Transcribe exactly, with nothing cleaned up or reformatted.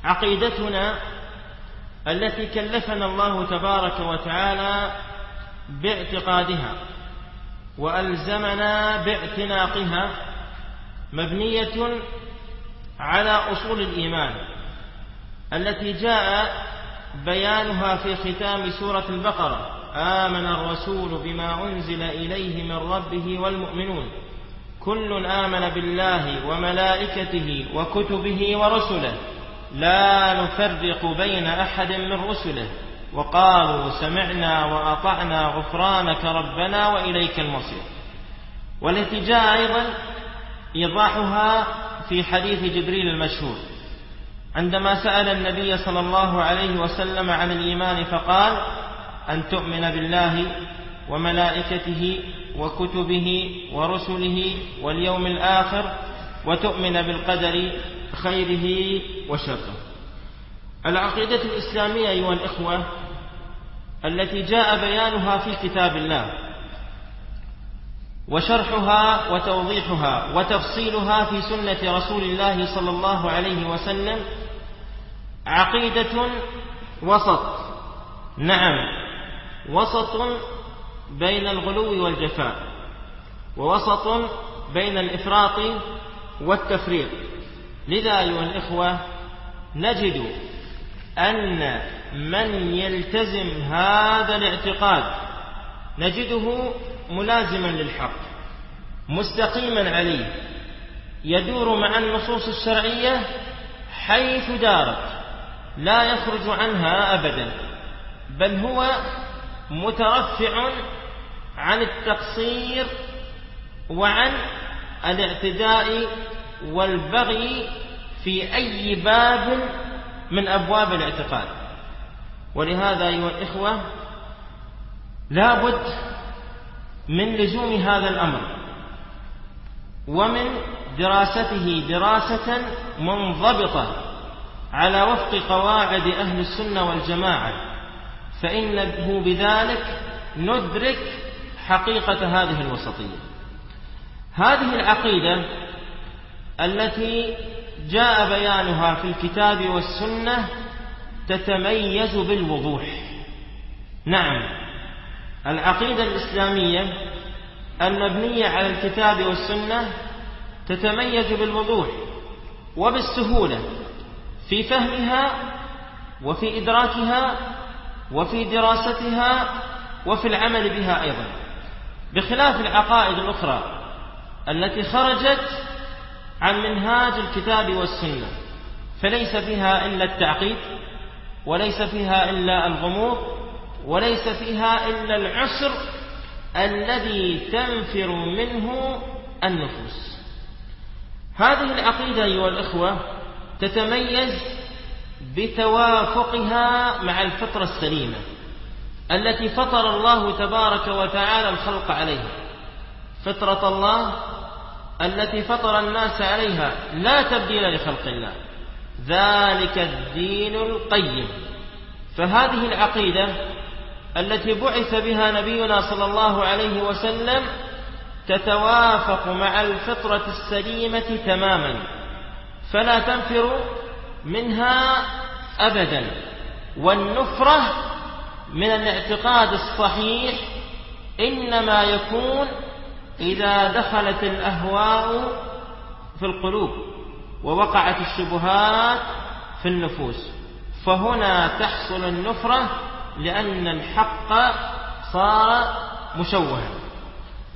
عقيدتنا التي كلفنا الله تبارك وتعالى باعتقادها وألزمنا باعتناقها مبنية على أصول الإيمان التي جاء بيانها في ختام سورة البقرة: آمن الرسول بما أنزل إليه من ربه والمؤمنون كل آمن بالله وملائكته وكتبه ورسله لا نفرق بين أحد من رسله وقالوا سمعنا وأطعنا غفرانك ربنا وإليك المصير. والتي جاء أيضا إيضاحها في حديث جبريل المشهور عندما سأل النبي صلى الله عليه وسلم عن الإيمان فقال: أن تؤمن بالله وملائكته وكتبه ورسله واليوم الآخر وتؤمن بالقدر خيره وشره. العقيدة الإسلامية أيها الإخوة التي جاء بيانها في كتاب الله وشرحها وتوضيحها وتفصيلها في سنة رسول الله صلى الله عليه وسلم عقيدة وسط، نعم وسط بين الغلو والجفاء، ووسط بين الإفراط والتفريط. لذا أيها الإخوة نجد أن من يلتزم هذا الاعتقاد نجده ملازما للحق مستقيما عليه، يدور مع النصوص الشرعية حيث دارت، لا يخرج عنها أبدا، بل هو مترفع عن التقصير وعن الاعتداء والبغي في أي باب من أبواب الاعتقاد. ولهذا أيها الإخوة لا بد من لزوم هذا الأمر ومن دراسته دراسة منضبطة على وفق قواعد أهل السنة والجماعة، فإنه بذلك ندرك حقيقة هذه الوسطية. هذه العقيدة التي جاء بيانها في الكتاب والسنة تتميز بالوضوح. نعم، العقيدة الإسلامية المبنية على الكتاب والسنة تتميز بالوضوح وبالسهولة في فهمها وفي إدراكها وفي دراستها وفي العمل بها أيضا، بخلاف العقائد الأخرى التي خرجت عن منهاج الكتاب والسنة، فليس فيها إلا التعقيد، وليس فيها إلا الغموض، وليس فيها إلا العسر الذي تنفر منه النفوس. هذه العقيدة أيها الإخوة تتميز بتوافقها مع الفطرة السليمة التي فطر الله تبارك وتعالى الخلق عليها، فطرة الله التي فطر الناس عليها لا تبديل لخلق الله، ذلك الدين القيم. فهذه العقيدة التي بعث بها نبينا صلى الله عليه وسلم تتوافق مع الفطرة السليمة تماما، فلا تنفر منها أبدا. والنفرة من الاعتقاد الصحيح إنما يكون إذا دخلت الأهواء في القلوب ووقعت الشبهات في النفوس، فهنا تحصل النفرة لأن الحق صار مشوها.